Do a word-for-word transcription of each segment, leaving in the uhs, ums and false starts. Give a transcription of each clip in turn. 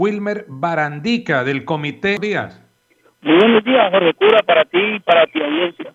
Wilmer Barandica, del Comité Díaz. Muy buenos días, Jorge Cura, para ti y para tu audiencia.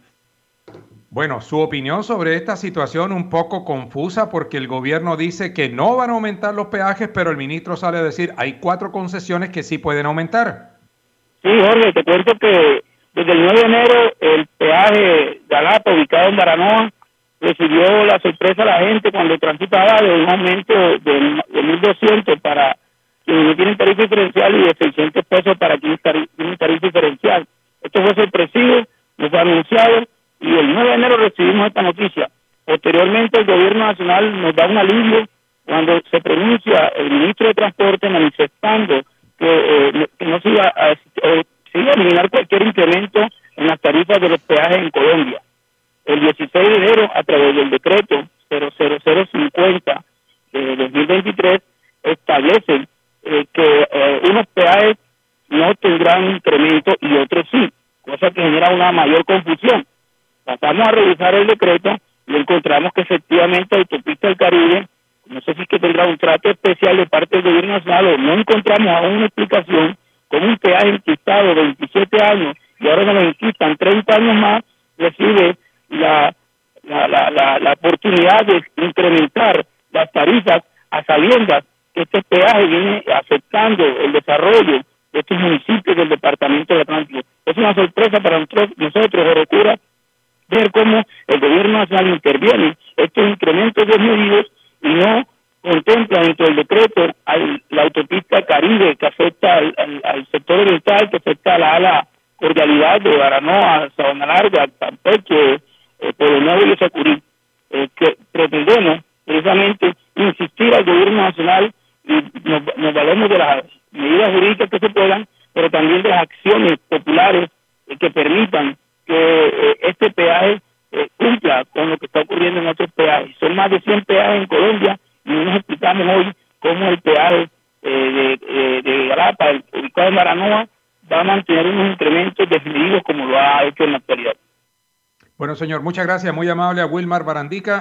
Bueno, su opinión sobre esta situación un poco confusa porque el gobierno dice que no van a aumentar los peajes, pero el ministro sale a decir hay cuatro concesiones que sí pueden aumentar. Sí, Jorge, te cuento que desde el nueve de enero el peaje Galapa, ubicado en Baranoa, recibió la sorpresa a la gente cuando transitaba de un aumento de, de mil doscientos para quienes no tienen tarifa diferencial y de seiscientos pesos para quienes tienen tarifa diferencial. Esto fue sorpresivo, nos fue anunciado y el nueve de enero recibimos esta noticia. Posteriormente el gobierno nacional nos da un alivio cuando se pronuncia el ministro de Transporte manifestando que, eh, que no se iba, a, eh, se iba a eliminar cualquier incremento en las tarifas de los peajes en Colombia. El dieciséis de enero, a través del decreto cero cero cero cincuenta de dos mil veintitrés, establece eh, que eh, unos peajes no tendrán incremento y otros sí, cosa que genera una mayor confusión. Pasamos a revisar el decreto y encontramos que efectivamente Autopista del Caribe, no sé si es que tendrá un trato especial de parte del gobierno nacional o no encontramos aún una explicación, como un peaje enquistado de veintisiete años y ahora nos lo enquistan treinta años más, recibe la, la, la, la, la oportunidad de incrementar las tarifas a sabiendas que este peaje viene afectando el desarrollo de estos municipios del departamento del Atlántico. Es una sorpresa para nosotros, nosotros Jorge, ver cómo el gobierno nacional interviene estos incrementos desmedidos y no contempla dentro del decreto a la autopista Caribe que afecta al, al, al sector oriental, que afecta a la ala cordialidad de Baranoa, Sabana Larga, Campeche, eh, Pueblo Nuevo y Sacurí, eh, que pretendemos precisamente insistir al gobierno nacional y nos, nos valemos de las medidas jurídicas que se puedan, pero también de las acciones populares eh, que permitan que eh, este peaje eh, cumpla con lo que está ocurriendo en otros peajes. Son más de cien peajes en Colombia y no nos explicamos hoy cómo el peaje eh, de, de, de Galapa, el ubicado en Baranoa, va a mantener unos incrementos desmedidos como lo ha hecho en la actualidad. Bueno, señor, muchas gracias, muy amable a Wilmar Barandica.